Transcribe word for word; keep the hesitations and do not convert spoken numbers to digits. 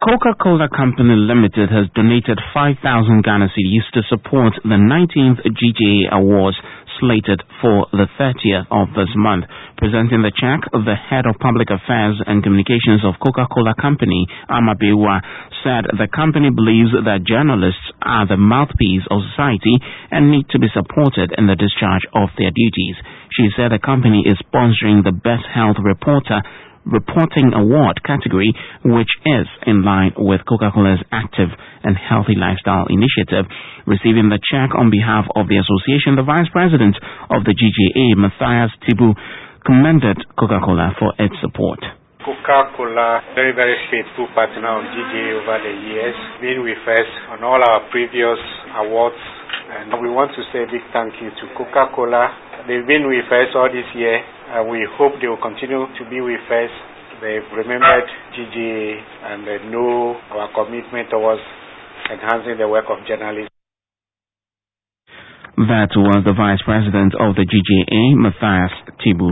Coca-Cola Company Limited has donated five thousand Ghana cedis to support the nineteenth G G A Awards slated for the thirtieth of this month. Presenting the check, the head of public affairs and communications of Coca-Cola Company, Amabewa, said the company believes that journalists are the mouthpiece of society and need to be supported in the discharge of their duties. She said the company is sponsoring the Best Health Reporter Reporting Award category, which is in line with Coca-Cola's active and healthy lifestyle initiative. Receiving the check on behalf of the association, the vice president of the G G A, Matthias Tibu, commended Coca-Cola for its support. Coca-Cola, very, very faithful partner of G G A over the years, been with us on all our previous awards, and we want to say a big thank you to Coca-Cola. They've been with us all this year, and we hope they will continue to be with us. They've remembered G G A and they know our commitment towards enhancing the work of journalism. That was the vice president of the G G A, Matthias Tibu.